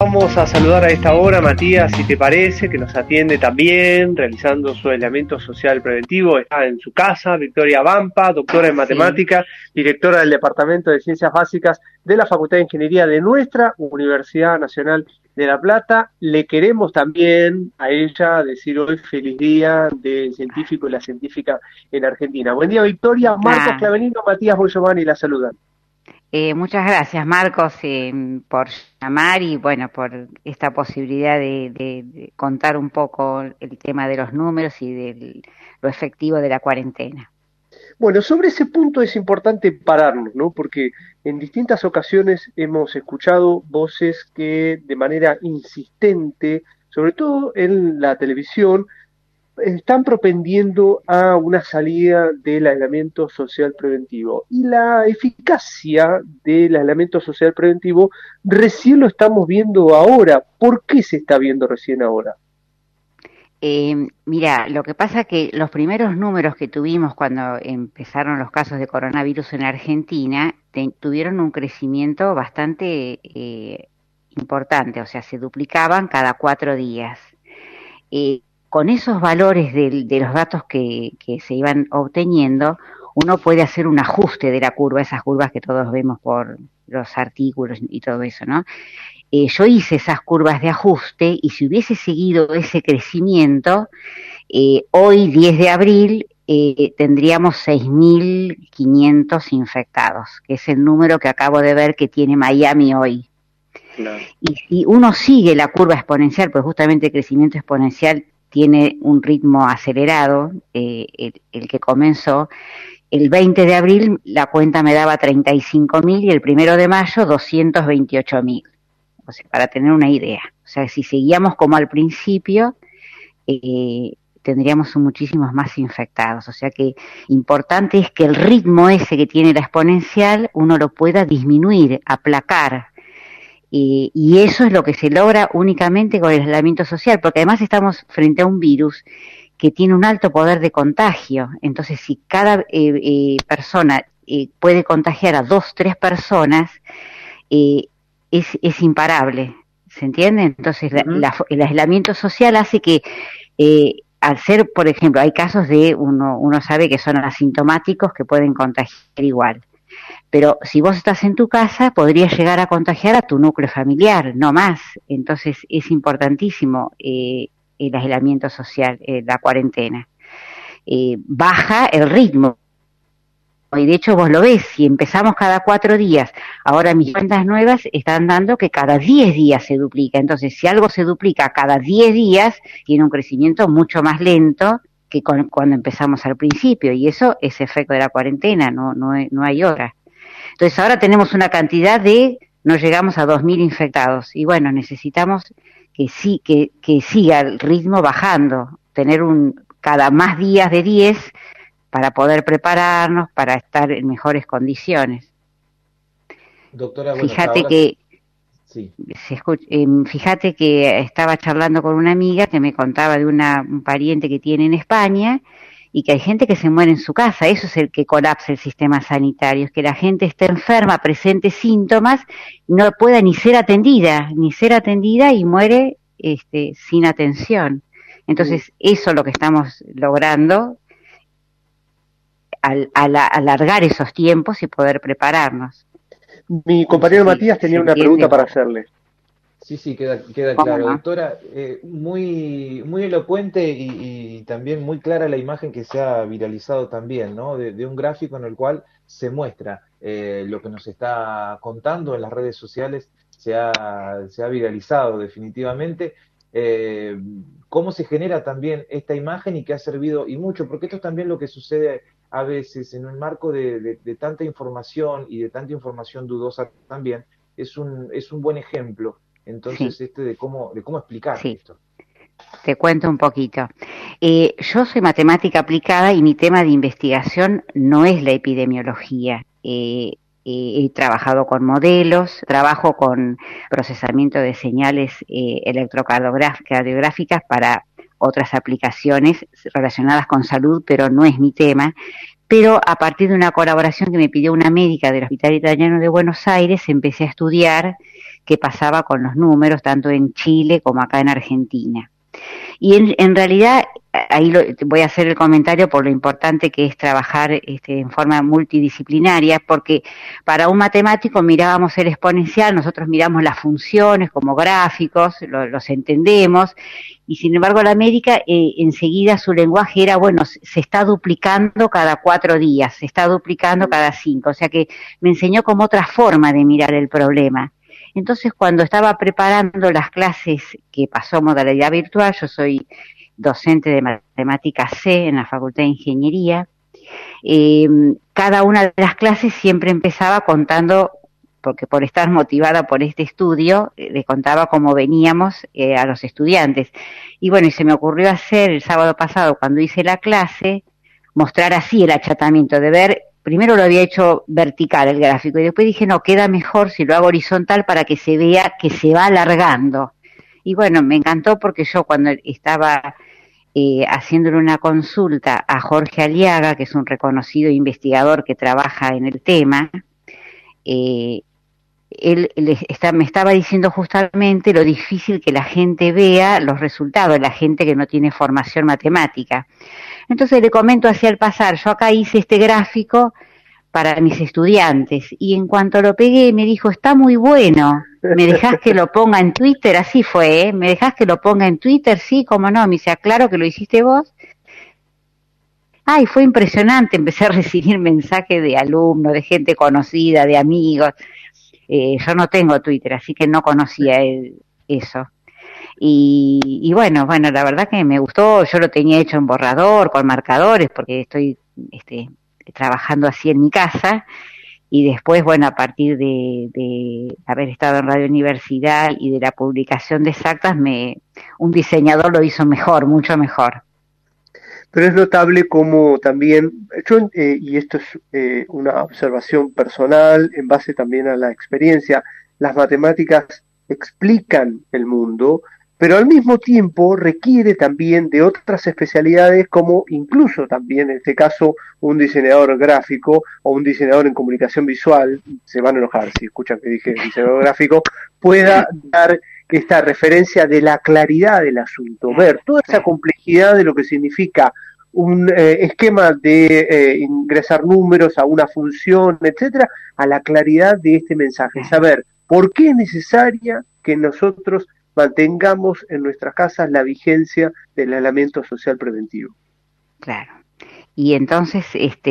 vamos a saludar a esta hora a Matías, si te parece, que nos atiende también, realizando su aislamiento social preventivo. Está en su casa, Victoria Vampa, doctora en matemáticas, directora del Departamento de Ciencias Básicas de la Facultad de Ingeniería de nuestra Universidad Nacional de La Plata. Le queremos también a ella decir hoy feliz día del científico y la científica en Argentina. Buen día, Victoria. Marcos Clavelino, Matías Boyomani la saludan. Muchas gracias, Marcos, por llamar y bueno, por esta posibilidad de contar un poco el tema de los números y de lo efectivo de la cuarentena. Bueno, sobre ese punto es importante pararnos, ¿no? Porque en distintas ocasiones hemos escuchado voces que de manera insistente, sobre todo en la televisión, están propendiendo a una salida del aislamiento social preventivo. Y la eficacia del aislamiento social preventivo recién lo estamos viendo ahora. ¿Por qué se está viendo recién ahora? Mira, lo que pasa es que los primeros números que tuvimos cuando empezaron los casos de coronavirus en Argentina tuvieron un crecimiento bastante importante, o sea, se duplicaban cada 4 días. Con esos valores de los datos que se iban obteniendo, uno puede hacer un ajuste de la curva, esas curvas que todos vemos por los artículos y todo eso, ¿no? Yo hice esas curvas de ajuste y si hubiese seguido ese crecimiento, hoy 10 de abril tendríamos 6.500 infectados, que es el número que acabo de ver que tiene Miami hoy. Claro. Y si uno sigue la curva exponencial, pues justamente el crecimiento exponencial tiene un ritmo acelerado, el que comenzó, el 20 de abril la cuenta me daba 35.000 y el 1 de mayo 228.000, o sea, para tener una idea. O sea, si seguíamos como al principio, tendríamos muchísimos más infectados. O sea que importante es que el ritmo ese que tiene la exponencial uno lo pueda disminuir, aplacar. Y eso es lo que se logra únicamente con el aislamiento social, porque además estamos frente a un virus que tiene un alto poder de contagio. Entonces, si cada persona puede contagiar a 2, 3 personas, es imparable, ¿se entiende? Entonces, el aislamiento social hace que, al ser, por ejemplo, hay casos de uno sabe que son asintomáticos que pueden contagiar igual. Pero si vos estás en tu casa, podrías llegar a contagiar a tu núcleo familiar, no más. Entonces es importantísimo el aislamiento social, la cuarentena. Baja el ritmo. Y de hecho vos lo ves, si empezamos cada 4 días, ahora mis cuentas nuevas están dando que cada 10 días se duplica. Entonces si algo se duplica cada 10 días, tiene un crecimiento mucho más lento que cuando empezamos al principio. Y eso es efecto de la cuarentena, no hay hora. Entonces ahora tenemos una cantidad no llegamos a 2.000 infectados y bueno, necesitamos que siga el ritmo bajando, tener cada más días de 10 para poder prepararnos, para estar en mejores condiciones. Doctora, bueno, fíjate que estaba charlando con una amiga que me contaba de un pariente que tiene en España y que hay gente que se muere en su casa. Eso es el que colapsa el sistema sanitario, es que la gente esté enferma, presente síntomas, no pueda ni ser atendida y muere sin atención. Entonces, eso es lo que estamos logrando al alargar esos tiempos y poder prepararnos. Mi compañero Matías tenía una pregunta para hacerle. Sí, queda claro, doctora. Muy elocuente y también muy clara la imagen que se ha viralizado también, ¿no? De un gráfico en el cual se muestra lo que nos está contando en las redes sociales, se ha viralizado definitivamente. Cómo se genera también esta imagen y que ha servido y mucho, porque esto es también lo que sucede a veces en un marco de tanta información y de tanta información dudosa también, es un buen ejemplo. Entonces, sí. De cómo explicar esto. Te cuento un poquito. Yo soy matemática aplicada y mi tema de investigación no es la epidemiología. He trabajado con modelos, trabajo con procesamiento de señales electrocardiográficas para otras aplicaciones relacionadas con salud, pero no es mi tema. Pero a partir de una colaboración que me pidió una médica del Hospital Italiano de Buenos Aires, empecé a estudiar qué pasaba con los números, tanto en Chile como acá en Argentina. Y en realidad, ahí voy a hacer el comentario por lo importante que es trabajar en forma multidisciplinaria, porque para un matemático mirábamos el exponencial, nosotros miramos las funciones como gráficos, los entendemos, y sin embargo la médica enseguida su lenguaje era, bueno, se está duplicando cada 4 días, se está duplicando cada 5, o sea que me enseñó como otra forma de mirar el problema. Entonces, cuando estaba preparando las clases que pasó a modalidad virtual, yo soy docente de matemáticas C en la Facultad de Ingeniería, cada una de las clases siempre empezaba contando, porque por estar motivada por este estudio, le contaba cómo veníamos a los estudiantes. Y bueno, y se me ocurrió hacer el sábado pasado, cuando hice la clase, mostrar así el achatamiento, de ver. Primero lo había hecho vertical el gráfico y después dije, no, queda mejor si lo hago horizontal para que se vea que se va alargando. Y bueno, me encantó porque yo cuando estaba haciéndole una consulta a Jorge Aliaga, que es un reconocido investigador que trabaja en el tema, él me estaba diciendo justamente lo difícil que la gente vea los resultados, la gente que no tiene formación matemática. Entonces le comento así al pasar, yo acá hice este gráfico para mis estudiantes y en cuanto lo pegué me dijo, está muy bueno, ¿me dejás que lo ponga en Twitter? Así fue, ¿eh? ¿Me dejás que lo ponga en Twitter? Sí, cómo no, me dice, claro que lo hiciste vos. Ay, fue impresionante, empecé a recibir mensajes de alumnos, de gente conocida, de amigos. Yo no tengo Twitter, así que no conocía eso. Y bueno, la verdad que me gustó, yo lo tenía hecho en borrador, con marcadores, porque estoy trabajando así en mi casa, y después, bueno, a partir de haber estado en Radio Universidad y de la publicación de Exactas, un diseñador lo hizo mejor, mucho mejor. Pero es notable como también, y esto es una observación personal en base también a la experiencia, las matemáticas explican el mundo, pero al mismo tiempo requiere también de otras especialidades como incluso también en este caso un diseñador gráfico o un diseñador en comunicación visual, se van a enojar si escuchan que dije diseñador gráfico, pueda dar esta referencia de la claridad del asunto, ver toda esa complejidad de lo que significa un esquema de ingresar números a una función, etcétera, a la claridad de este mensaje, saber por qué es necesaria que nosotros mantengamos en nuestras casas la vigencia del aislamiento social preventivo. Claro. Y entonces,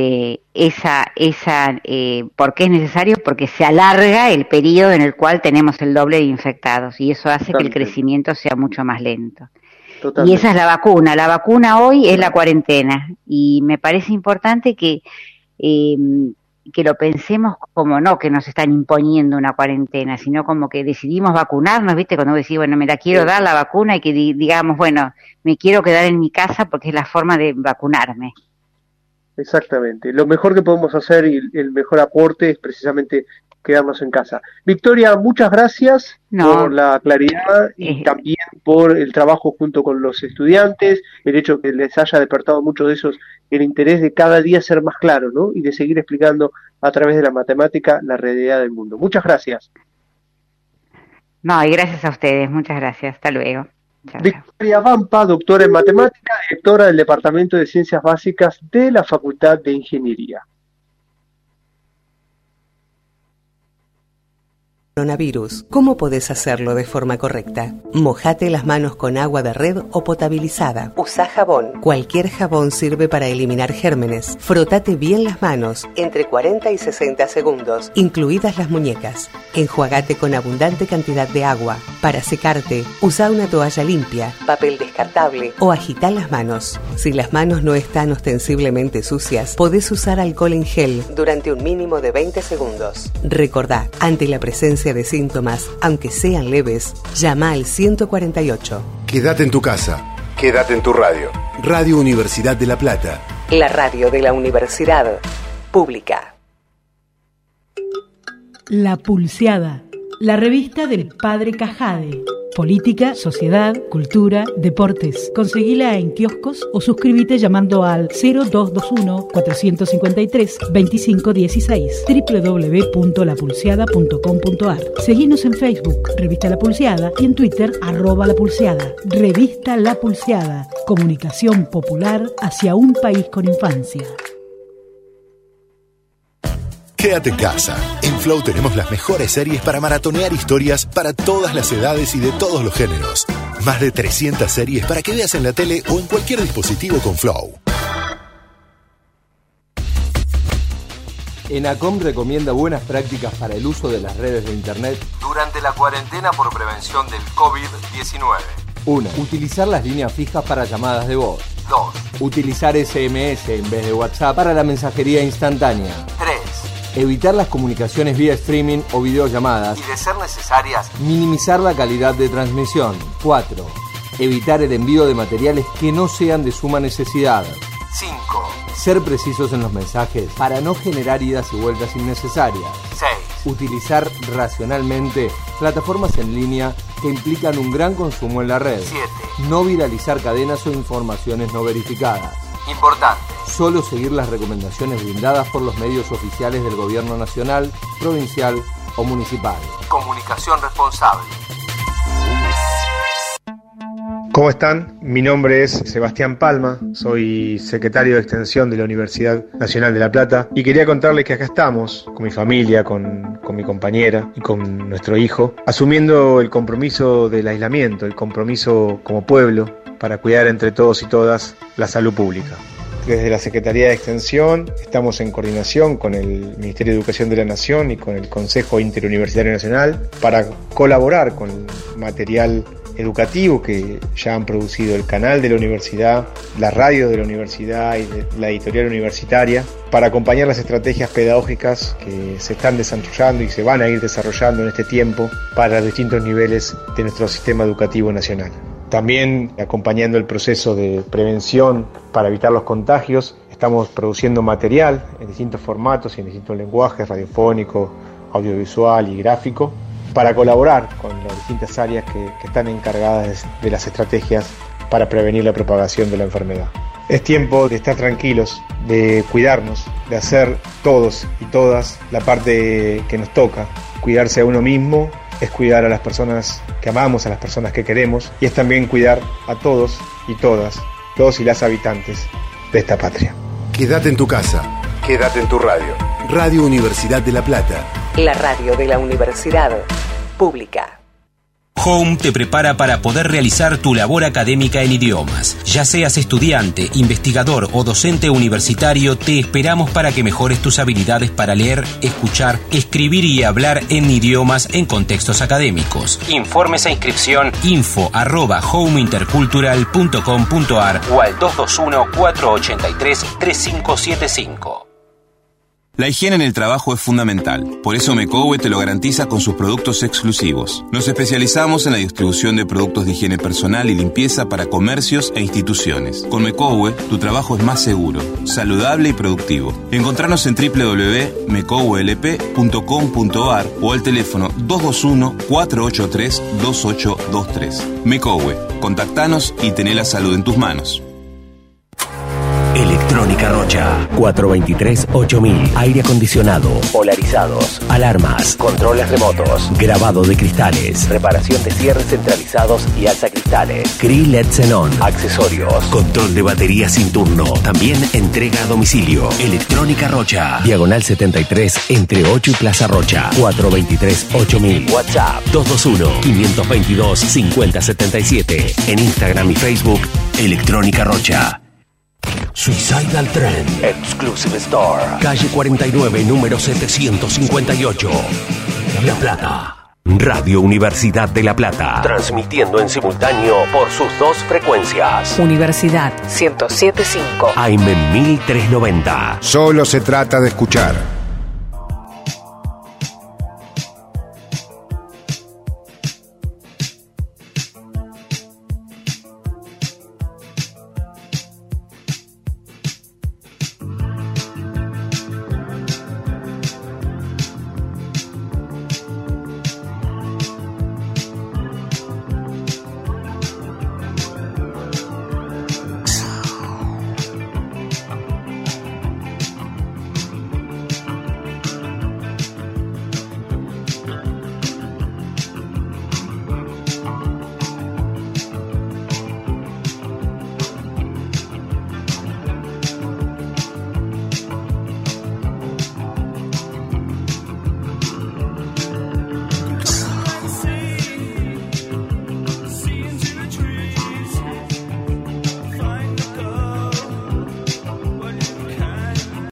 ¿por qué es necesario? Porque se alarga el periodo en el cual tenemos el doble de infectados y eso hace que el crecimiento sea mucho más lento. Totalmente. Y esa es la vacuna. La vacuna hoy es la cuarentena y me parece importante que lo pensemos como no que nos están imponiendo una cuarentena, sino como que decidimos vacunarnos, ¿viste? Cuando decís, bueno, me la quiero dar la vacuna y que digamos, bueno, me quiero quedar en mi casa porque es la forma de vacunarme. Exactamente. Lo mejor que podemos hacer y el mejor aporte es precisamente quedarnos en casa. Victoria, muchas gracias por la claridad y también por el trabajo junto con los estudiantes, el hecho que les haya despertado muchos de esos el interés de cada día ser más claro, ¿no? Y de seguir explicando a través de la matemática la realidad del mundo. Muchas gracias. No, y gracias a ustedes. Muchas gracias. Hasta luego. Chao, Victoria Vampa, doctora en matemática, directora del Departamento de Ciencias Básicas de la Facultad de Ingeniería. Coronavirus. ¿Cómo podés hacerlo de forma correcta? Mojate las manos con agua de red o potabilizada. Usa jabón. Cualquier jabón sirve para eliminar gérmenes. Frotate bien las manos, entre 40 y 60 segundos, incluidas las muñecas. Enjuagate con abundante cantidad de agua. Para secarte, usa una toalla limpia, papel descartable o agita las manos. Si las manos no están ostensiblemente sucias, podés usar alcohol en gel durante un mínimo de 20 segundos. Recordá, ante la presencia de síntomas, aunque sean leves, llama al 148. Quédate en tu casa. Quédate en tu radio. Radio Universidad de La Plata. La radio de la Universidad Pública. La Pulseada, la revista del Padre Cajade. política, sociedad, cultura, deportes. Conseguila en kioscos o suscríbete llamando al 0221-453-2516 www.lapulseada.com.ar. Seguinos en Facebook, Revista La Pulseada, y en Twitter, @lapulseada. Revista La Pulseada. Comunicación popular hacia un país con infancia. Quédate en casa. En Flow tenemos las mejores series para maratonear historias para todas las edades y de todos los géneros. Más de 300 series para que veas en la tele o en cualquier dispositivo con Flow. ENACOM recomienda buenas prácticas para el uso de las redes de Internet durante la cuarentena por prevención del COVID-19. 1. Utilizar las líneas fijas para llamadas de voz. 2. Utilizar SMS en vez de WhatsApp para la mensajería instantánea. 3. Evitar las comunicaciones vía streaming o videollamadas y, de ser necesarias, minimizar la calidad de transmisión. 4. Evitar el envío de materiales que no sean de suma necesidad. 5. Ser precisos en los mensajes para no generar idas y vueltas innecesarias. 6. Utilizar racionalmente plataformas en línea que implican un gran consumo en la red. 7. No viralizar cadenas o informaciones no verificadas. Importante. Solo seguir las recomendaciones brindadas por los medios oficiales del gobierno nacional, provincial o municipal. Comunicación responsable. ¿Cómo están? Mi nombre es Sebastián Palma, soy secretario de Extensión de la Universidad Nacional de La Plata y quería contarles que acá estamos, con mi familia, con mi compañera y con nuestro hijo, asumiendo el compromiso del aislamiento, el compromiso como pueblo para cuidar entre todos y todas la salud pública. Desde la Secretaría de Extensión estamos en coordinación con el Ministerio de Educación de la Nación y con el Consejo Interuniversitario Nacional para colaborar con material educativo que ya han producido el canal de la universidad, la radio de la universidad y la editorial universitaria, para acompañar las estrategias pedagógicas que se están desarrollando y se van a ir desarrollando en este tiempo para los distintos niveles de nuestro sistema educativo nacional. También acompañando el proceso de prevención para evitar los contagios, estamos produciendo material en distintos formatos y en distintos lenguajes, radiofónico, audiovisual y gráfico, para colaborar con las distintas áreas que están encargadas de las estrategias para prevenir la propagación de la enfermedad. Es tiempo de estar tranquilos, de cuidarnos, de hacer todos y todas la parte que nos toca. Cuidarse a uno mismo es cuidar a las personas que amamos, a las personas que queremos, y es también cuidar a todos y todas, todos y las habitantes de esta patria. Quédate en tu casa, quédate en tu radio. Radio Universidad de La Plata. La radio de la Universidad Pública. Home te prepara para poder realizar tu labor académica en idiomas. Ya seas estudiante, investigador o docente universitario, te esperamos para que mejores tus habilidades para leer, escuchar, escribir y hablar en idiomas en contextos académicos. Informes e inscripción info@homeintercultural.com.ar o al 221-483-3575. La higiene en el trabajo es fundamental, por eso Mecowe te lo garantiza con sus productos exclusivos. Nos especializamos en la distribución de productos de higiene personal y limpieza para comercios e instituciones. Con Mecowe, tu trabajo es más seguro, saludable y productivo. Encontranos en www.mecowelp.com.ar o al teléfono 221-483-2823. Mecowe, contactanos y tené la salud en tus manos. Electrónica Rocha, 423-8000, aire acondicionado, polarizados, alarmas, controles remotos, grabado de cristales, reparación de cierres centralizados y alzacristales, Cree LED Xenon, accesorios, control de batería sin turno, también entrega a domicilio. Electrónica Rocha, Diagonal 73, entre 8 y Plaza Rocha, 423-8000, WhatsApp 221-522-5077, en Instagram y Facebook, Electrónica Rocha. Suicidal Trend Exclusive Store, calle 49, número 758, La Plata. Radio Universidad de La Plata, transmitiendo en simultáneo por sus dos frecuencias. Universidad 107.5, AM 1390. Solo se trata de escuchar.